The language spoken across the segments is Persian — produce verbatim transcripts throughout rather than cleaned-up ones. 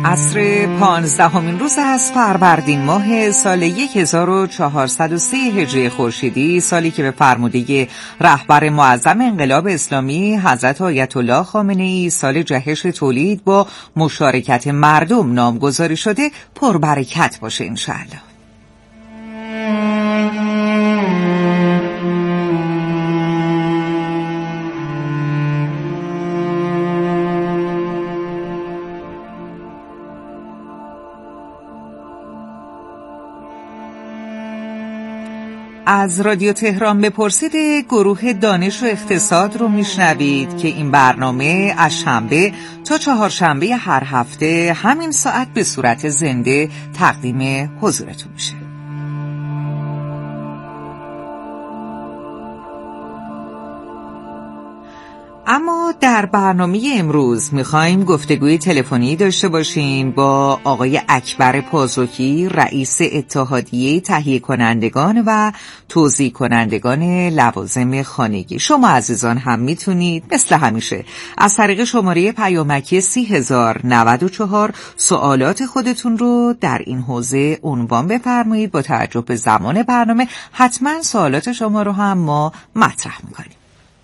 عصر پانزدهمین روز از فروردین ماه سال هزار و چهارصد و سه هجری خورشیدی، سالی که به فرموده رهبر معظم انقلاب اسلامی حضرت آیت الله خامنه ای سال جهش تولید با مشارکت مردم نامگذاری شده پربرکت باشه انشاءالله. از رادیو تهران بپرسید گروه دانش و اقتصاد رو میشنوید که این برنامه از شنبه تا چهارشنبه هر هفته همین ساعت به صورت زنده تقدیم حضورتون میشه. اما در برنامه امروز میخوایم گفتگوی تلفنی داشته باشیم با آقای اکبر پازوکی، رئیس اتحادیه تهیه کنندگان و توزیع کنندگان لوازم خانگی. شما عزیزان هم میتونید مثل همیشه از طریق شماره پیامکی سی هزار نود و چهار سوالات خودتون رو در این حوزه عنوان بفرمایید. با توجه به زمان برنامه حتما سوالات شما رو هم ما مطرح میکنیم.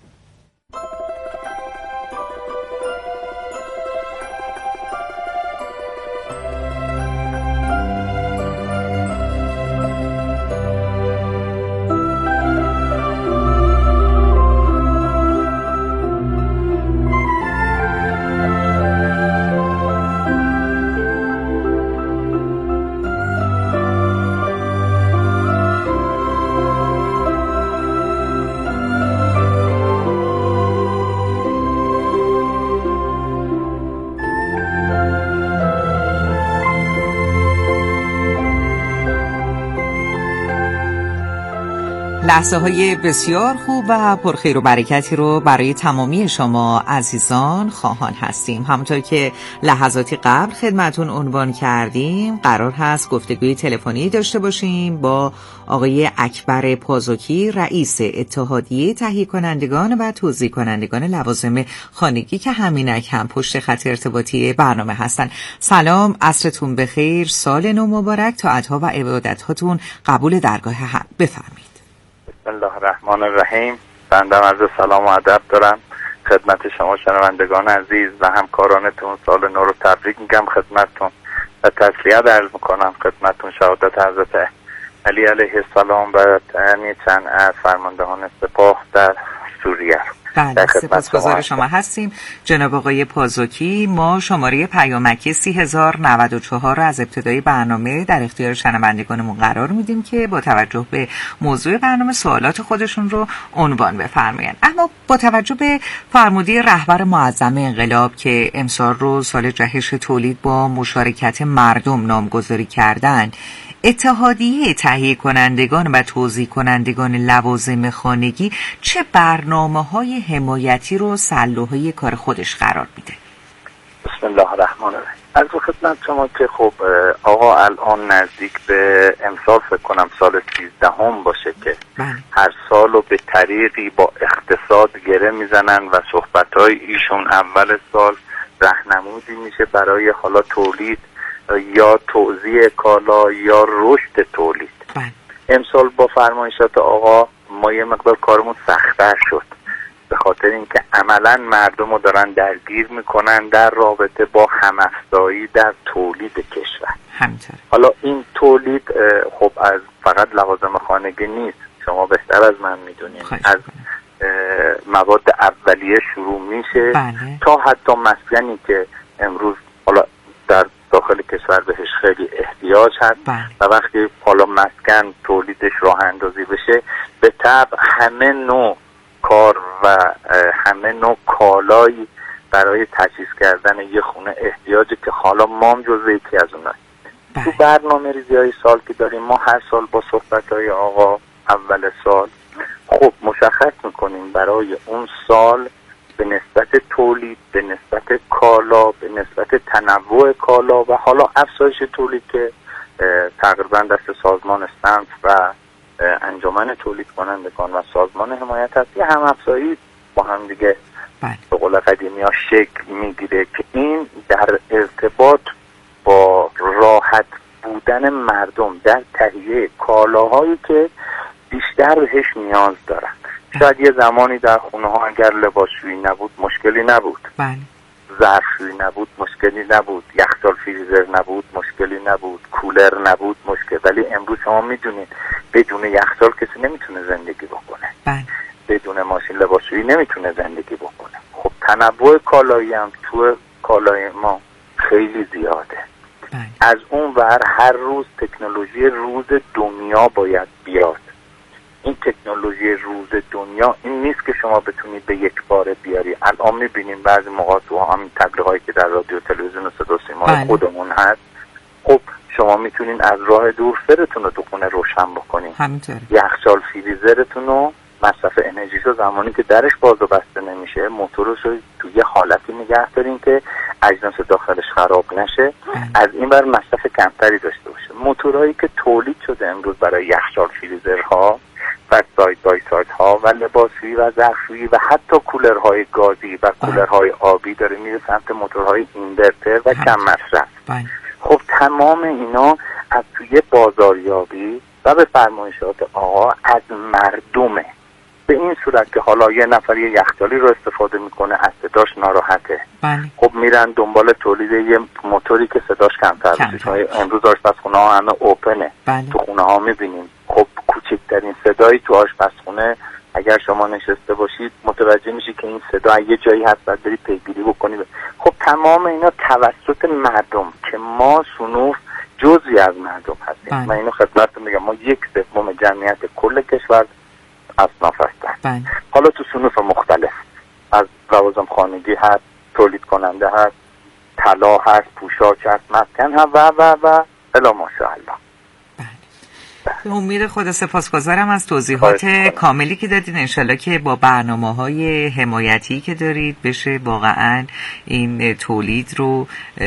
لحظه های بسیار خوب و پرخیر و برکتی رو برای تمامی شما عزیزان خواهان هستیم. همونطور که لحظاتی قبل خدمتون عنوان کردیم، قرار هست گفتگوی تلفنی داشته باشیم با آقای اکبر پازوکی، رئیس اتحادیه تهیه کنندگان و توزیع کنندگان لوازم خانگی که همینک هم پشت خط ارتباطی برنامه هستن. سلام، عصرتون بخیر، سال نو مبارک، طاعت‌ها و عبادت‌هاتون قبول درگاه حق. بفرمایید. بسم الله الرحمن الرحیم. بنده عرض سلام و ادب دارم خدمت شما شنوندگان عزیز و همکارانتون. سال نو رو تبریک میگم خدمتتون و تسلیت عرض میکنم خدمتتون شهادت حضرت علی علیه السلام و یعنی چند از فرماندهان سپاه در سوریه. بله، سپاسگزار شما هستیم جناب آقای پازوکی. ما شماره پیامکی سی هزار نود و چهار رو از ابتدای برنامه در اختیار شنوندگانمون قرار میدیم که با توجه به موضوع برنامه سوالات خودشون رو عنوان بفرمایند. اما با توجه به فرموده رهبر معظم انقلاب که امسال رو سال جهش تولید با مشارکت مردم نامگذاری کردن، اتحادیه تهیه کنندگان و توزیع کنندگان لوازم خانگی چه برنامه‌های حمایتی رو سلوحه کار خودش قرار میده؟ بسم الله الرحمن الرحیم. از خدمت شما که خب آقا الان نزدیک به امسال فکر کنم سال سیزدهم باشه که بله. هر سال رو به طریقی با اقتصاد گره میزنن و صحبت‌های ایشون اول سال راهنمودی میشه برای حالا تولید یا توزیع کالا یا رشد تولید. بله. امسال با فرمایشات آقا ما یه مقدار کارمون سخت‌تر شد به خاطر اینکه عملاً مردم رو دارن درگیر میکنن در رابطه با هم‌افزایی در تولید کشور. همینطور. حالا این تولید خب از فقط لوازم خانگی نیست، شما بهتر از من میدونید، از مواد اولیه شروع میشه. بله. تا حتی مسکنی که امروز حالا در داخل کشور بهش خیلی احتیاج هست. بله. و وقتی حالا مسکن تولیدش راه اندازی بشه به طبع همه نوع کار و همه نوع کالایی برای تجهیز کردن یه خونه احتیاجه که حالا ما هم جزو یکی از اونها. بله. تو برنامه ریزی های سال که داریم ما هر سال با صحبت های آقا اول سال خب مشخص میکنیم برای اون سال به نسبت تولید، به نسبت کالا، به نسبت تنوع کالا و حالا افزایش تولید که تقریبا دست سازمان صنف و انجمن تولید کنندگان و سازمان حمایت هست، یه هم افزایی با هم دیگه به قول قدیمی ها شکل میگیره که این در ارتباط با راحت بودن مردم در تهیه کالاهایی که بیشتر بهش نیاز دارن. شاید یه زمانی در خونه ها اگر لباسشویی نبود مشکلی نبود، بله. ظرفشویی نبود مشکلی نبود، یخچال فریزر نبود مشکلی نبود، کولر نبود مشکل. ولی امروز شما میدونید بدون یخچال کسی نمیتونه زندگی بکنه، بله. بدون ماشین لباسشویی نمیتونه زندگی بکنه. خب تنوع کالایی هم تو کالای ما خیلی زیاده. بله. از اون ور هر روز تکنولوژی روز دنیا باید بیاد. این تکنولوژی روز دنیا این نیست که شما بتونید به یک بار بیاری. الان میبینیم بعضی موقع تو همین تبلیغاتی که در رادیو تلویزیون و صدا و سیما بله. خودمون هست، خب شما میتونین از راه دور فرتون رو تو خونه روشن بکنین. همینطوره. یخچال فریزرتون رو مصرف انرژیش رو زمانی که درش باز و بسته نمیشه موتورش رو تو یه حالتی نگه دارین که اجناس داخلش خراب نشه. بله. از این بر مصرف کمتری داشته باشه. موتورهایی که تولید شده امروز برای یخچال فریزرها و ساید بای ساید ها و لباسشویی و ظرفشویی و حتی کولرهای گازی و کولرهای آبی داره میره سمت موتورهای اینورتر و کم مصرف. خب تمام اینا از توی بازاریابی و به فرمایشات آقا از مردمه. به این صورت که حالا یه نفر یه یخچالی رو استفاده میکنه از صداش ناراحته. بله. خب میرن دنبال تولید یه موتوری که صداش کمتر بشه. امروز آشپزخونه ها همه اوپنه. بله. تو خونه ها میبینیم خب کوچکترین صدایی تو آشپزخونه اگر شما نشسته باشید متوجه میشی که این صدا یه جایی هست بعد بری پیگیری بکنی. خب تمام اینا توسط مردم که ما صنوف جزئی از مردم هستیم. بله. من اینو خدمتتون میگم ما یک سوم جمعیت کل کشور اصناف هستن. بله. حالا تو صنوف مختلف از لوازم خانگی هست، تولید کننده هست، طلا هست، پوشاک هست، مسکن هست و و و الا ماشاءالله. به امید خدا سپاسگزارم از توضیحات کاملی که دادین. انشالله که با برنامه‌های حمایتی که دارید بشه واقعا این تولید رو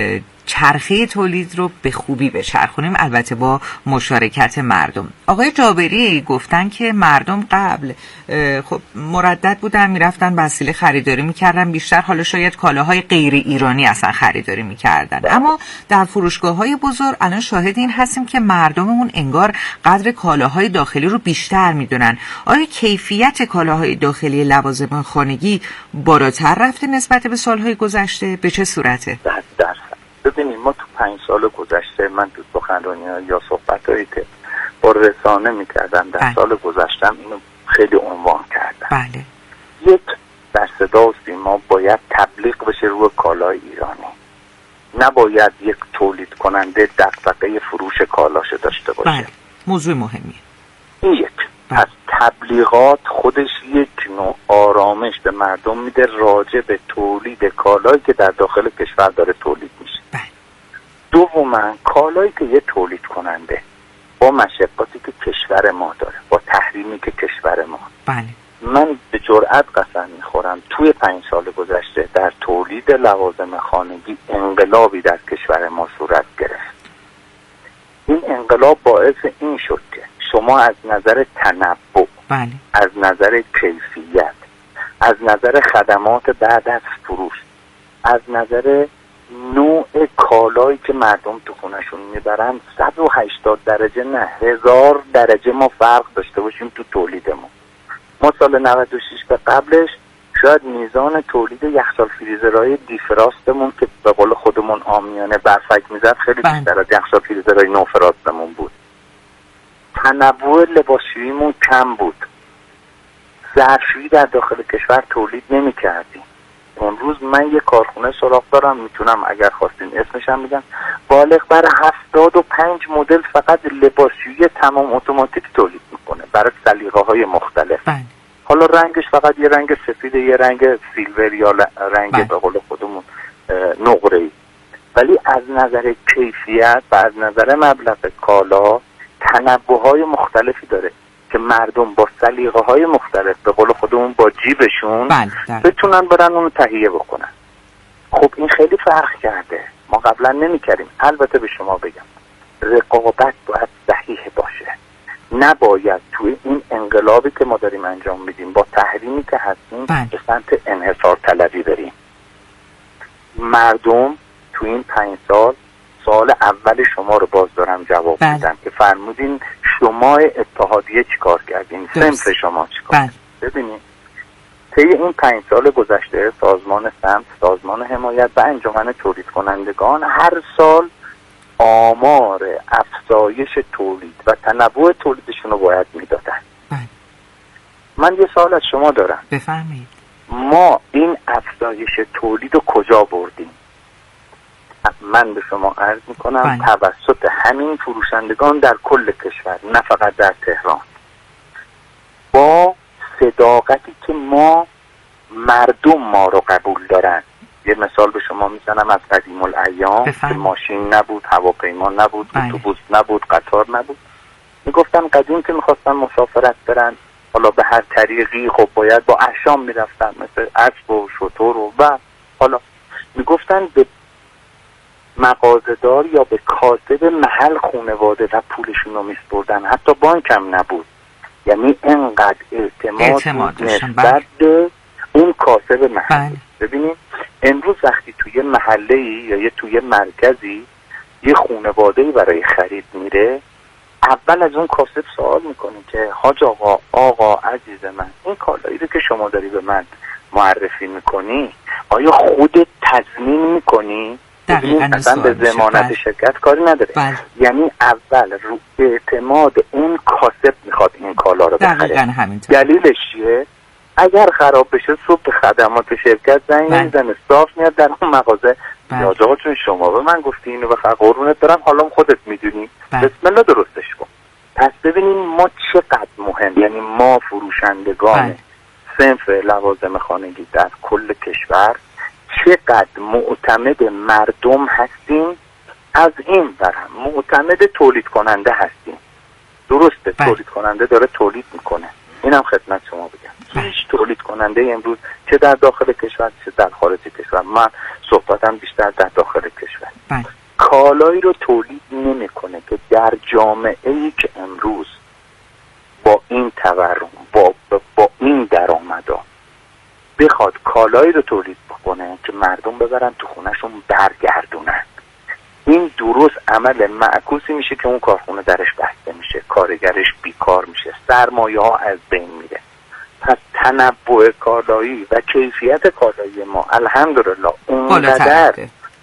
چرخه تولید رو به خوبی بچرخونیم، البته با مشارکت مردم. آقای جابری گفتن که مردم قبل خب مردد بودن میرفتن وسیله خریداری میکردن، بیشتر حالا شاید کالاهای غیر ایرانی اصلا خریداری میکردن، اما در فروشگاه‌های بزرگ الان شاهد این هستیم که مردممون انگار قدر کالاهای داخلی رو بیشتر میدونن. آیا کیفیت کالاهای داخلی لوازم خانگی بالاتر رفته نسبت به سالهای گذشته؟ به چه صورته؟ ده درصد. ببینید ما تو پنج سال گذشته من تو سخنرانی یا صحبتایی که با رسانه میکردم در بله. سال گذشتم اینو خیلی عنوان کردم. بله. یک، در صدا و سیما باید تبلیغ بشه روی کالای ایرانی، نباید یک تولید کننده دغدغه فروش کالاشو داشته باشه. بله. موضوع مهمیه این یک. بله. پس تبلیغات خودش یک نوع آرامش به مردم میده راجع به تولید کالایی که در داخل کشور داره تولید میشه. بله. دوما کالایی که یه تولید کننده با مشقاتی که کشور ما داره، با تحریمی که کشور ما، بله. من به جرئت قسم میخورم توی پنج سال گذشته در تولید لوازم خانگی انقلابی در کشور ما صورت گرفت. این انقلاب باعث این شد که شما از نظر تنوع، بله. از نظر کیفیت، از نظر خدمات بعد از فروش، از نظر نوع کالایی که مردم تو خونشون میبرن صد و هشتاد درجه نه هزار درجه ما فرق داشته باشیم تو تولیدمون. ما سال نود و شش به قبلش شاید میزان تولید یخچال فریزرهای دیفراستمون که به قول خودمون عامیانه برفک میزد خیلی بیشتر از یخچال فریزرهای نوفراستمون بود. تنوع لباسشوییمون کم بود. ظرفشویی در داخل کشور تولید نمی کردیم. امروز من یه کارخونه سراغ دارم، میتونم اگر خواستین اسمشم میگم، بالغ بر هفتاد و پنج مدل فقط لباسشویی تمام اتوماتیک تولید میکنه برای سلیقه های مختلف. بله. حالا رنگش فقط یه رنگ سفید، یه رنگ سیلور یا رنگ به قول خودمون نقره‌ای، ولی از نظر کیفیت و از نظر مبلغ کالا تنوع‌های مختلفی داره که مردم با سلیقه‌های مختلف به قول خودمون با جیبشون بله. بتونن برن اونو تهیه بکنن. خب این خیلی فرق کرده، ما قبلا نمی‌کردیم. البته به شما بگم رقابت باید صحیح باشه، نباید توی این انقلابی که ما داریم انجام میدیم با تحریمی که هستیم به سمت انحصار طلبی بریم. مردم توی این پنج سال سوال اول شما رو باز دارم جواب بله. میدم که فرمودین شما اتحادیه چیکار کردین، صنف شما چیکار؟ بله. ببینید طی این پنج سال گذشته سازمان صنف، سازمان حمایت و انجمن تولید کنندگان هر سال آمار افزایش تولید و تنوع تولیدشون رو باید میدادن. بله. من یه سوال از شما دارم. بفرمایید. ما این افزایش تولید رو کجا بردیم؟ من به شما عرض میکنم بله. توسط همین فروشندگان در کل کشور، نه فقط در تهران، با صداقتی که ما مردم ما رو قبول دارن. یه مثال به شما میزنم از قدیم الایام که ماشین نبود، هواپیما نبود، اتوبوس نبود، قطار نبود. میگفتن قدیم که میخواستن مسافرت برن، حالا به هر طریقی خب باید با احشام میرفتن، مثل اسب و شتر و و حالا میگفتن به مغازه‌دار یا به کاسب محل خانواده و پولشون رو میسپردن، حتی بانک هم نبود. یعنی انقدر اعتماد نسبت به اون کاسب محل. ببینید امروز وقتی توی محله‌ای یا یه توی مرکزی یه خانواده‌ای برای خرید میره، اول از اون کاسب سوال میکنه که حاج آقا، آقا عزیز من، این کالایی رو که شما داری به من معرفی میکنی آیا خودت تضمین میکنی؟ اصلا به ضمانت شرکت کاری نداره. بله. یعنی اول رو اعتماد اون کاسب میخواد این کالا رو بخره. دلیلش چیه؟ اگر خراب بشه صبح به خدمات شرکت زنگ میزنه، صاف میاد در اون مغازه، یا آقا چون شما به من گفتی اینو بخر، قربونت برم، حالا خودت میدونی، بسم الله درستش کن. پس ببینیم ما چقدر مهم، یعنی ما فروشندگان صنف لوازم خانگی در کل کشور چقدر معتمد مردم هستیم، از این برم معتمد تولید کننده هستیم. درسته بله. تولید کننده داره تولید میکنه، اینم خدمت شما بگم. هیچ تولید کننده امروز چه در داخل کشور چه در خارج کشور، من صحبتم بیشتر در داخل کشور، بله. کالایی رو تولید نمیکنه که در جامعه ای که امروز با این تورم، با با این درآمدا بخواد کالایی رو تولید بکنه که مردم ببرن تو خونهشون برگردونن. این درست عمل معکوسی میشه که اون کارخونه درش بسته میشه، کارگرش بیکار میشه، سرمایه ها از بین میره. پس تنوع کالایی و کیفیت کالایی ما الحمدلله اونقدر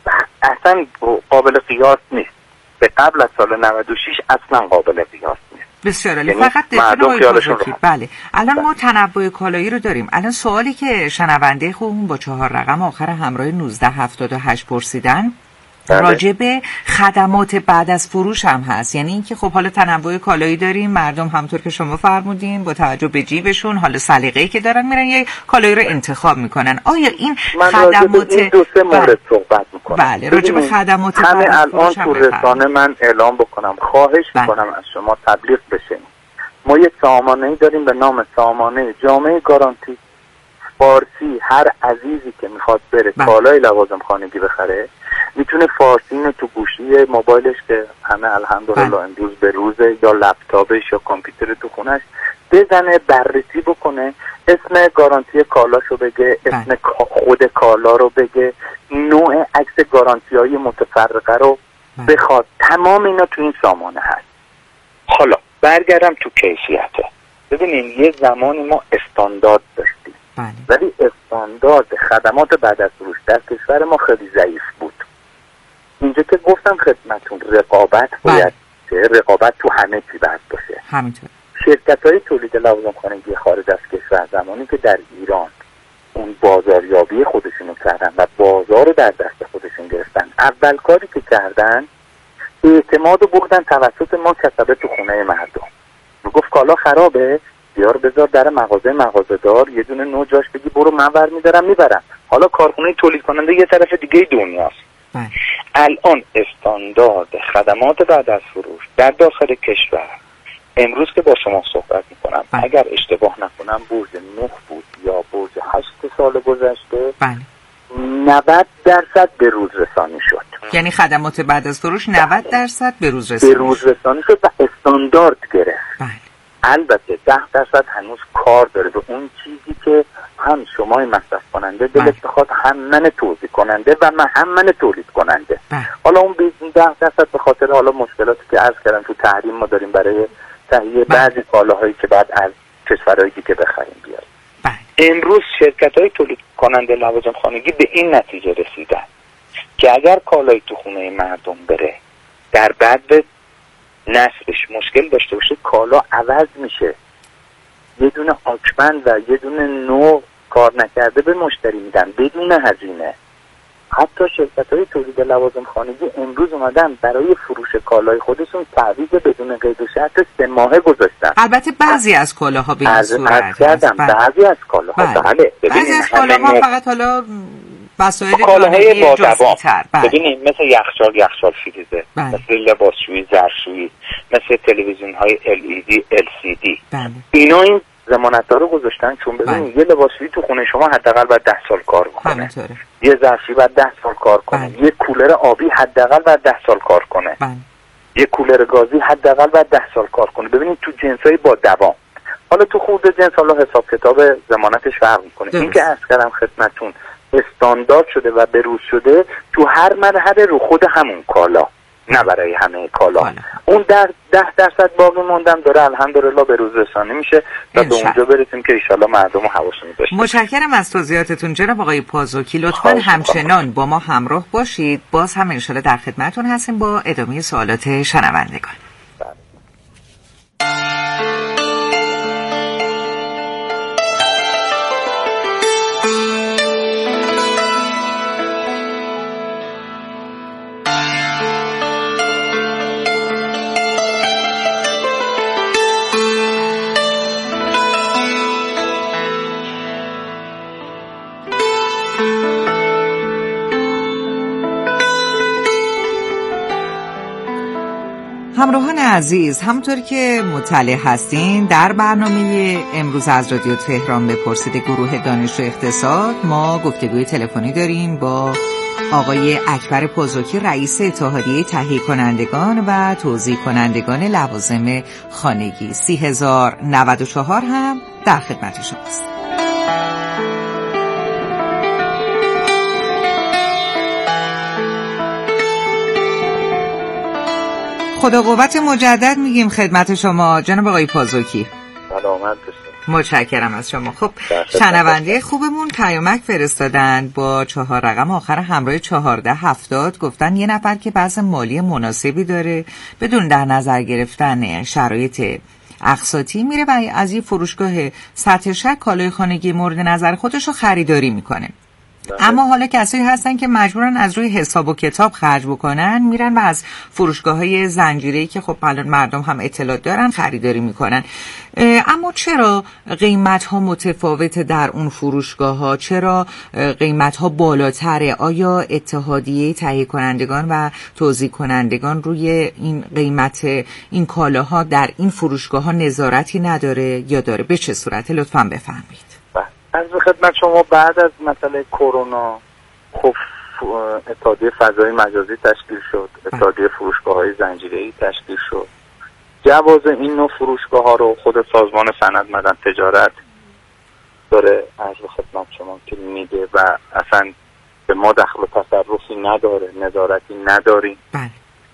اصلا قابل قیاس نیست. به قبل از سال نود و شش اصلا قابل قیاس نیست. بسیار عالی. فقط دفعه بازرگی. بله الان بله. ما تنوع کالایی رو داریم. الان سوالی که شنونده خوبمون با چهار رقم آخر همراه نوزده هفتاد و هشت پرسیدن بله. راجع به خدمات بعد از فروش هم هست. یعنی اینکه خب حالا تنوع کالایی داریم، مردم همونطور که شما فرمودین با توجه به جیبشون، حالا سلیقه‌ای که دارن میرن یه کالایی رو انتخاب میکنن. آیا این من خدمات این دو سه مورد بله. صحبت میکنم. بله راجع به خدمات همه الان تو رسانه من اعلام بکنم، خواهش بله. میکنم از شما تبلیغ بشه. ما یه سامانه‌ای داریم به نام سامانه جامعه گارانتی. فارسی هر عزیزی که میخواد بره کالای لوازم خانگی بخره میتونه فارسی اینو تو گوشی موبایلش که همه الحمدلله امروز به روزه، یا لپتاپش یا کامپیوتر تو خونش بزنه، بررسی بکنه، اسم گارانتی کالاشو بگه، اسم خود کالا رو بگه، نوع عکس گارانتی های متفرقه رو بخواد. تمام اینا تو این سامانه هست. حالا برگردم تو کیفیته. ببینین یه زمانی ما استاندارد داشتیم بله. ولی استاندارد خدمات بعد از فروش در کشور ما خیلی ضعیف بود. اینجا که گفتم خدمتون رقابت باید بله. رقابت تو همه چی باید باشه. همینطور. شرکت‌های تولید لوازم خانگی خارج از کشور زمانی که در ایران اون بازاریابی خودشونو کردن و بازار رو در دست خودشون گرفتن، اول کاری که کردن اعتماد رو بردن توسط ما کسبه تو خونه مردم. میگفت کالا خرابه، بیار بذار در مغازه مغازه‌دار یه دونه نو جاش بگی برو من ور میدارم میبرم. حالا کارخونه تولید کننده یه طرف دیگه دنیاست. بله. الان استاندارد خدمات بعد از فروش در داخل کشور امروز که با شما صحبت میکنم بله. اگر اشتباه نکنم برج نه بود یا برج هشت سال گذشته بله. نود درصد به روز رسانی شد. یعنی خدمات بعد از فروش نود درصد به روز رسانی به روز رسانی شد و استاندارد گرفت. بله. البته ده درصد هنوز کار داره به اون چیزی که هم شمای مصرف کننده دلت بخواد، هم من توزیع کننده و من هم من تولید کننده. بله. حالا اون اون ده درصد به خاطر حالا مشکلاتی که عرض کردم تو تحریم ما داریم برای تهیه بعضی کالاهایی که بعد از کشورهای دیگه بخریم بیاریم. امروز شرکت‌های تولید کننده لوازم خانگی به این نتیجه رسیدن که اگر کالای تو خونه مردم بره در بعد نصبش مشکل داشته باشه کالا عوض میشه، یه دونه آکبند و یه دونه نو کار نکرده به مشتری میدن بدون هزینه. حتی شرکت‌های تولید لوازم خانگی امروز اومدن برای فروش کالای خودشون تعویض بدون قید و شرط سه ماهه گذاشتن. البته بعضی از کالاها به این صورت هست. بعضی از کالاها بله. بعضی از کالاها فقط حالا وسایل کالاهای با دوام. ببینید مثل یخچال، یخچال فریزر، مثل لباسشویی، ظرفشویی، مثل تلویزیون‌های ال ای دی، ال سی دی. بله. اینا این ضمانت‌ها رو گذاشتن چون ببینید یه لباسشویی تو خونه شما حداقل باید ده سال کار کنه. یه ظرفشویی باید ده سال کار کنه. بله. یه کولر آبی حداقل باید ده سال کار کنه. بله. یه کولر گازی حداقل باید ده سال کار کنه. ببینید تو جنسای با دوام. حالا تو خورده جنس حالا حساب کتاب ضمانتش فرق می‌کنه. این که عرض کردم خدمتتون استاندارد شده و بروز شده تو هر مرحله رو خود همون کالا، نه برای همه کالا. بله. اون در ده درصد باقی موندم داره الحمدلله به روز رسانی میشه تا به اونجا برسیم که ان مردم رو حواسشون باشه. متشکرم از توضیحاتتون جناب آقای پازوکی. لطفاً همچنان با ما همراه باشید. باز هم ان شاءالله در خدمتتون هستیم با ادامه سوالات شنوندگان. همراهان عزیز، همونطور که مطلع هستین در برنامه امروز از رادیو تهران بپرسید گروه دانش و اقتصاد ما گفتگوی تلفنی داریم با آقای اکبر پازوکی رئیس اتحادیه تهیه کنندگان و توزیع کنندگان لوازم خانگی. سی هزار و نود و چهار هم در خدمت شماست. خدا قوت مجدد میگیم خدمت شما جناب آقای پازوکی. سلامت باشید. متشکرم از شما. خب شنونده خوبمون پیامک فرستادن با چهار رقم آخر همراه چهارده هفتاد، گفتن یه نفر که بحث مالی مناسبی داره بدون در نظر گرفتن شرایط اقساطی میره و از این فروشگاه سطح شک کالای خانگی مورد نظر خودش رو خریداری میکنه. اما حالا کسایی هستن که مجبورن از روی حساب و کتاب خرج بکنن، میرن و از فروشگاه‌های زنجیره‌ای که خب الان مردم هم اطلاع دارن خریداری میکنن. اما چرا قیمت‌ها متفاوته در اون فروشگاه‌ها؟ چرا قیمت‌ها بالاتره؟ آیا اتحادیه تهیه کنندگان و توزیع کنندگان روی این قیمت این کالاها در این فروشگاه‌ها نظارتی نداره یا داره؟ به چه صورته؟ لطفاً بفرمایید. از خدمت شما بعد از مسئله کرونا خب اتحادیه فضای مجازی تشکیل شد، اتحادیه فروشگاه‌های زنجیره‌ای تشکیل شد. جواز این نوع فروشگاه‌ها رو خود سازمان صنعت معدن تجارت داره از خدمت شما که میده و اصلا به ما دخل و تصرفی نداره، نظارتی نداریم. بله.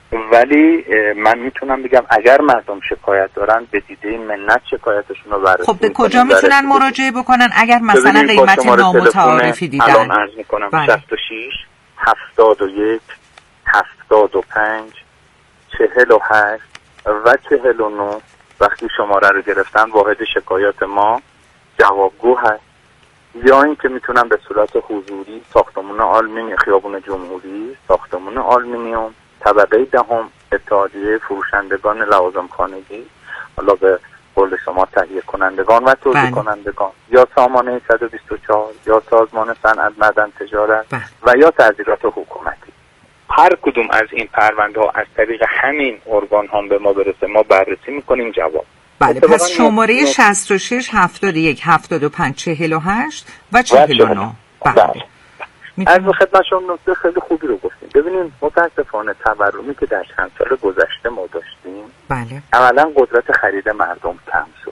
ولی من میتونم بگم اگر مردم شکایت دارن به دیده منت شکایتشون رو بررسی خب به کجا میتونن مراجعه بکنن اگر مثلا قیمت نامتعارفی دیدن؟ الان عرض میکنم شصت و شش هفتاد و یک هفتاد و پنج چهل و هشت و چهل و نه. وقتی شماره رو گرفتن واحد شکایات ما جوابگو هست، یا این که میتونن به صورت حضوری ساختمون آلومینیوم خیابون جمهوری ساختمون آلومینیوم طبقه دهم اتحادیه فروشندگان لوازم خانگی، حالا به قول شما تهیه کنندگان و توزیع کنندگان، یا سامانه صد و بیست و چهار یا سازمان صنعت معدن تجارت بله. و یا تعزیرات حکومتی. هر کدوم از این پرونده ها از طریق همین ارگان ها به ما برسه ما بررسی میکنیم جواب. بله پس شماره شصت و شش هفتاد و یک هفتاد و پنج چهل و هشت و چهل و نه. بله. از خدمت شما نکته خیلی خوبی رو گفتیم. ببینید متاسفانه تورمی که در چند سال گذشته ما داشتیم بله. اولا قدرت خرید مردم کم شد.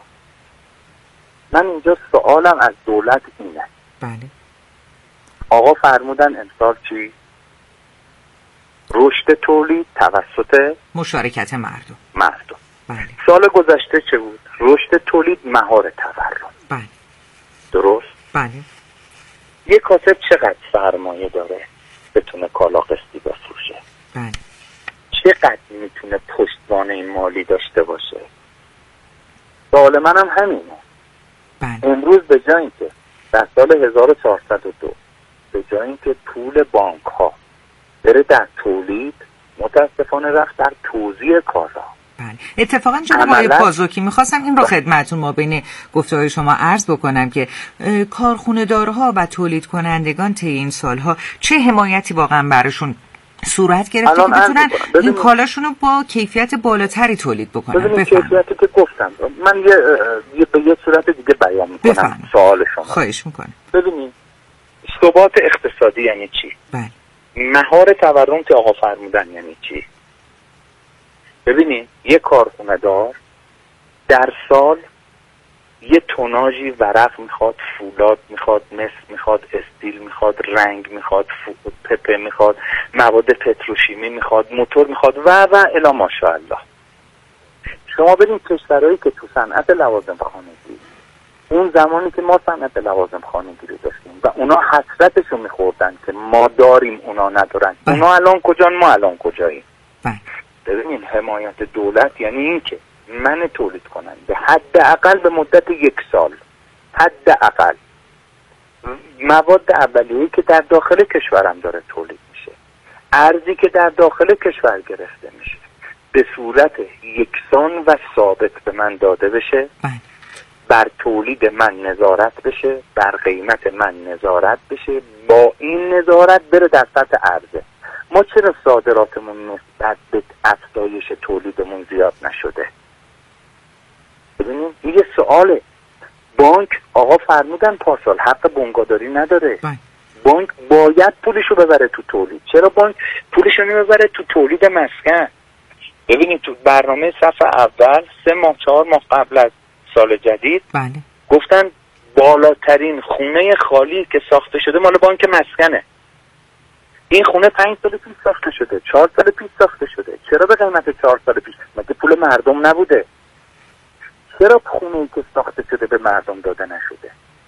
من اینجا سوالم از دولت اینه. بله. آقا فرمودن امسال چی؟ رشد تولید توسط مشارکت مردم مردم بله. سال گذشته چه بود؟ رشد تولید مهار تورم. بله. درست؟ بله. یک کاسب چقدر سرمایه داره بتونه کالا قسطی بفروشه؟ بله. چقدر میتونه پشتوانه مالی داشته باشه؟ سوال منم همینه. بله. امروز به جای اینکه در سال هزار و چهارصد و دو به جای اینکه پول بانک ها بره در تولید، متاسفانه رفت در توزیع کالا. بله. اتفاقا جناب آقای پازوکی میخواستم این رو خدمتون ما بین گفته‌های شما عرض بکنم که کارخونه دارها و تولید کنندگان طی این سالها چه حمایتی واقعا براشون صورت گرفته که بتونن این کالاشون رو با کیفیت بالاتری تولید بکنن. ببینید کیفیتی که گفتم من یه, یه به یه صورت دیگه بیان میکنم. بفهم. سوال شما خواهش میکنم. ببینید ثبات اقتصادی یعنی چی؟ بله. مهار تورم که آقا فرمودن یعنی چی؟ ببینید یه کارخونه دار در سال یه توناژی ورق میخواد، فولاد میخواد، مس میخواد، استیل میخواد، رنگ میخواد، پپه میخواد، مواد پتروشیمی میخواد، موتور میخواد و و الی ماشاءالله. شما ببین کشورهایی که تو صنعت لوازم خانگی، اون زمانی که ما صنعت لوازم خانگی رو داشتیم و اونا حسرتشو میخوردن که ما داریم اونا ندارن، اونا الان کجان ما الان کجاییم؟ ببینین حمایت دولت یعنی این که من تولید کننده حداقل به مدت یک سال حداقل مواد اولیه‌ای که در داخل کشورم داره تولید میشه، ارزی که در داخل کشور گرفته میشه به صورت یکسان و ثابت به من داده بشه، بر تولید من نظارت بشه، بر قیمت من نظارت بشه، با این نظارت بره در سطح عرضه. ما چرا صادراتمون نسبت به افزایش تولیدمون زیاد نشده؟ ببینید یه سواله. بانک آقا فرمودن پارسال حق بنگاداری نداره. بای. بانک باید پولشو ببره تو تولید. چرا بانک پولشو نمیبره تو تولید مسکن؟ ببینید تو برنامه صف اول سه ماه چهار ماه قبل از سال جدید بله. گفتن بالاترین خونه خالی که ساخته شده مال بانک مسکنه. این خونه پنج سال پیش ساخته شده، چهار سال پیش ساخته شده. چرا به قیمت چهار سال پیش؟ مگه پول مردم نبوده؟ چرا خونه‌ای که ساخته شده به مردم داده نشده؟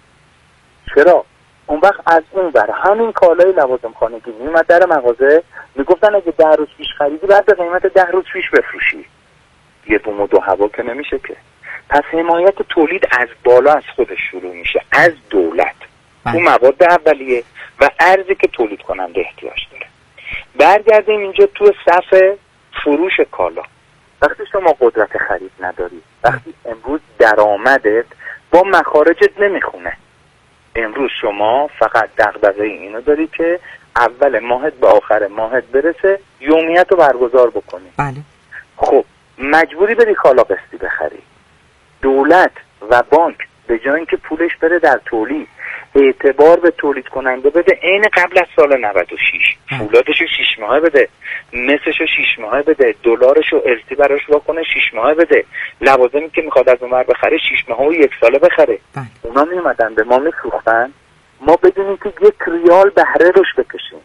چرا؟ اون وقت از اون بر همین کالای لوازم خانگی میومد در مغازه میگفتن اگه ده روز پیش خریدی بعد به قیمت ده روز پیش بفروشی. یه بوم و دو هوا که نمیشه که. پس حمایت تولید از بالا از خودش شروع میشه، از دولت. تو مواد اولیه و ارزی که تولید کننده احتیاج داره. برگردیم اینجا تو صف فروش کالا. وقتی شما قدرت خرید نداری، وقتی امروز درآمدت با مخارجت نمیخونه، امروز شما فقط دغدغه اینو داری که اول ماهت به آخر ماهت برسه، یومیت رو برگزار بکنی. بله. خب مجبوری بری کالا قسطی بخری. دولت و بانک به جای اینکه پولش بره در تولید، اعتبار به تولید کننده بده عین قبل از سال نود و شش. فولادشو شش ماهه بده، مسشو شش ماهه بده، دلارشو ارتی براش واکنه شش ماهه بده، لوازمی که میخواد از اونور بخره شش ماهه و یک ساله بخره. بله. اونا میومدن به ما میفروختن، ما بدونیم که یک ریال بهره روش بکشیم.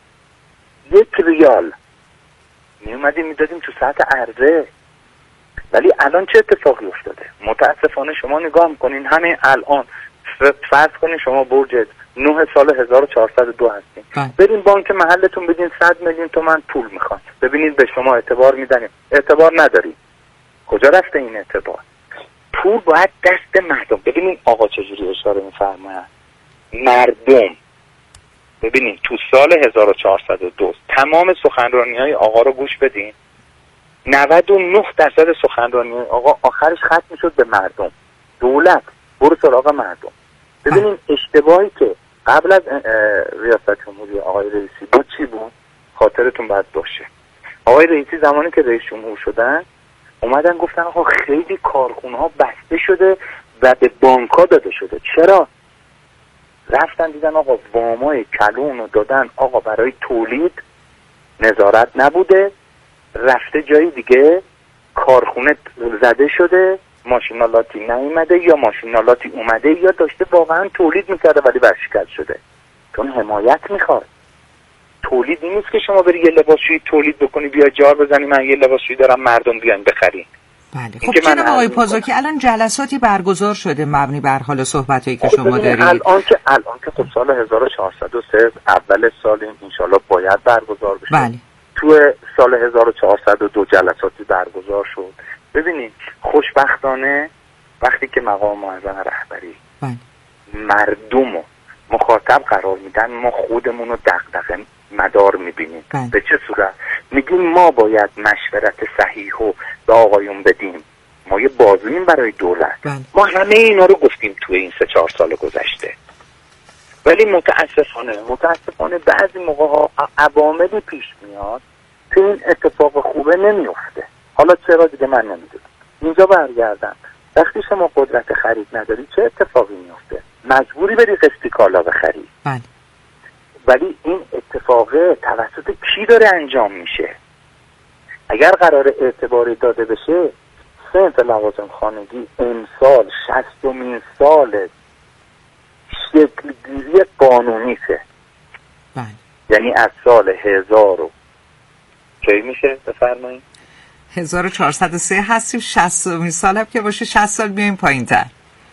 یک ریال میومدیم میدادیم تو سطح عرضه. ولی الان چه اتفاقی افتاده؟ متاسفانه شما نگاه میکنین همین الان فرض کنین شما برج نه سال هزار و چهارصد و دو هستین، برین بانک محلتون بدین صد میلیون تومان پول میخواد، ببینید به شما اعتبار میدنیم؟ اعتبار نداریم. کجا رفته این اعتبار؟ پول باید دست مردم. ببینید آقا چجوری اشاره میفرماید مردم. ببینید تو سال هزار و چهارصد و دو تمام سخنرانی های آقا رو گوش بدین، نود و نه درصد سخنرانی آقا آخرش ختم میشد به مردم. دولت برو سراغ مردم. ببینین اشتباهی که قبل از ریاست جمهوری آقای رئیسی بود چی بود؟ خاطرتون باید باشه. آقای رئیسی زمانی که رئیس جمهور شدن اومدن گفتن آقا خیلی کارخونه ها بسته شده و به بانک ها داده شده. چرا؟ رفتن دیدن آقا وامای کلون رو دادن آقا برای تولید، نظارت نبوده، رفته جایی دیگه، کارخونه زده شده، ماشینالاتی نیومده یا ماشینالاتی اومده یا داشته واقعا تولید میکرده ولی ورشکست شده. چون حمایت میخواد. تولید نیست که شما بری یه لباسشویی تولید بکنی بیا جار بزنی من یه لباسشویی دارم مردم بیان بخرین. بله. خب جناب آقای پازوکی الان جلساتی برگزار شده مبنی بر حال صحبتایی که شما دارید. الان که الان که خب سال هزار و چهارصد و سه اول سال ان شاءالله باید برگزار بشه. بله. تو سال هزار و چهارصد و دو جلساتی برگزار شد. ببینید خوشبختانه وقتی که مقام معظم رهبری بله. مردمو مخاطب قرار میدن ما خودمون رو دغدغه مدار میبینیم. بله. به چه صورت؟ میگیم ما باید مشورت صحیح رو به آقایون بدیم، ما یه بازویم برای دولت. بله. ما همه اینا رو گفتیم توی این سه چهار سال گذشته، ولی متاسفانه متاسفانه بعضی موقع ها عواملی پیش میاد که این اتفاق خوبه نمیفته. حالا چرا دیگه من نمیدونم. اینجا برگردم وقتی شما قدرت خرید نداری چه اتفاقی میفته؟ مجبوری بری قسطی کالا بخری. بله. ولی این اتفاقه توسط کی داره انجام میشه؟ اگر قرار اعتباری داده بشه صنف لوازم خانگی امسال شصتمین سال شکلگیری قانونیشه. بله. یعنی از سال هزار و کی میشه بفرمایید؟ هزار و چهارصد و سه هستیم، شصتمین سال هم که باشه شصت سال بیایم پایین تر.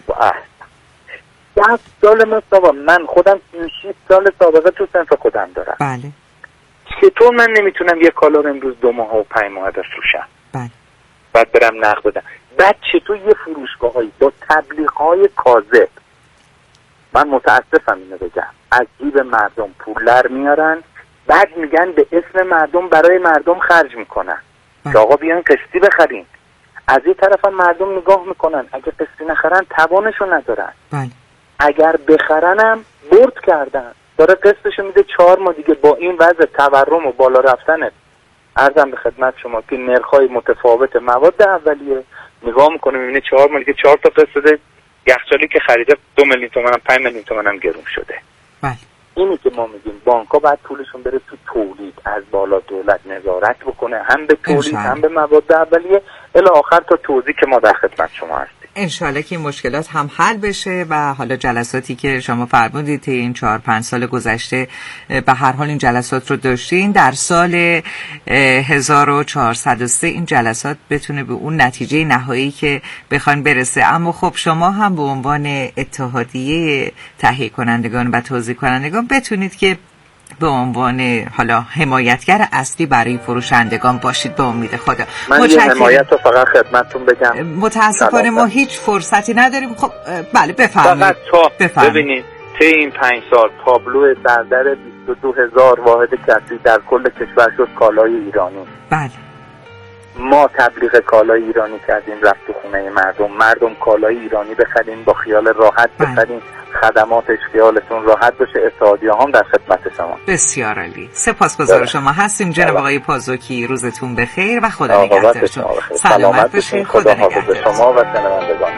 شصت سال مصابا من خودم شش سال سابقه تو صنف خودم دارم. بله. چطور من نمیتونم یه کالا رو امروز دو ماه و پنج ماه بفروشم؟ بله. بعد برم نقد بدم. بعد چطور یه فروشگاه هایی با تبلیغ های کاذب، من متاسفم اینو بگم، از جیب مردم پول در میارن بعد میگن به اسم مردم برای مردم خرج میکنن که آقا بیان قسطی بخرین. از این طرف هم مردم نگاه میکنن اگه قسطی نخرن توانشو ندارن. بله. اگر بخرنم برد کردن داره قسطشو میده چهار ماه دیگه. با این وضع تورم و بالا رفتنه عرضم به خدمت شما که نرخ‌های متفاوت مواد اولیه نگاه میکنه میبینه چهار ماه دیگه چهار تا قسط داده، یخچالی که خریده دو میلیون تومان هم پنج میلیون تومان هم گرون شده. بله. اینی که ما میگیم بانک‌ها باید پولشون بره تو تولید، از بالا دولت نظارت بکنه هم به تولید هم به مواد اولیه الی آخر تا توزیع که ما در خدمت شما هستیم. انشالله که این مشکلات هم حل بشه و حالا جلساتی که شما فرمودید طی این چهار پنج سال گذشته به هر حال این جلسات رو داشتین، در سال هزار و چهارصد و سه این جلسات بتونه به اون نتیجه نهایی که بخوان برسه. اما خب شما هم به عنوان اتحادیه تهیه کنندگان و توزیع کنندگان بتونید که به عنوان حالا حمایتگر اصلی برای فروشندگان باشید به امید خدا. من یه حمایت رو فقط خدمتتون بگم، متاسفانه ما هیچ فرصتی نداریم. خب بله بفرمایید. فقط تا ببینید طی این پنج سال تابلو سردر بیست و دو هزار واحد کسری در کل کشور شد کالای ایرانی. بله. ما تبلیغ کالای ایرانی کردیم رفت تو خونه مردم، مردم کالای ایرانی بخرین با خیال راحت بخرین، خدماتش خیالتون راحت بشه. اتحادیه هم در خدمت شما. بسیار عالی. سپاسگزار شما هستیم جناب آقای پازوکی. روزتون بخیر و خدا نگهدارتون. سلامت باشین. خدا نگهدار شما و شنوندگان.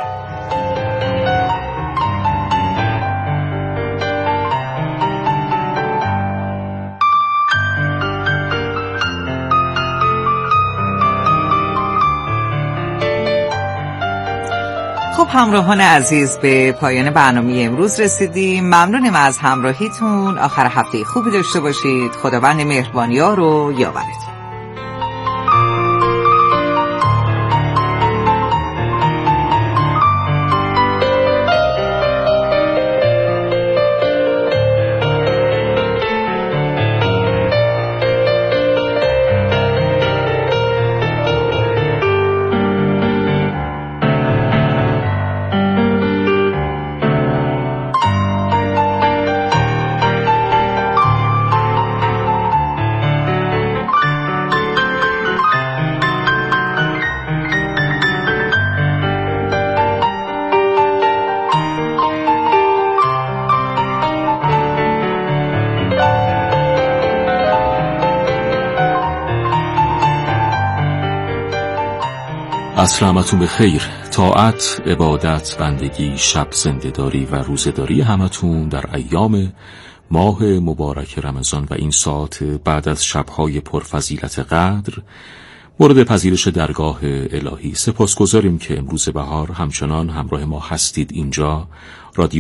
خب همراهان عزیز به پایان برنامه امروز رسیدیم. ممنونیم از همراهیتون. آخر هفته خوبی داشته باشید. خداوند مهربانی‌ها رو یاورتون. عصر همتون به خیر. طاعت، عبادت، بندگی، شب زنده‌داری و روزه‌داری همتون در ایام ماه مبارک رمضان و این ساعت بعد از شب‌های پرفضیلت قدر مورد پذیرش درگاه الهی. سپاسگزاریم که امروز بهار همچنان همراه ما هستید. اینجا رادیو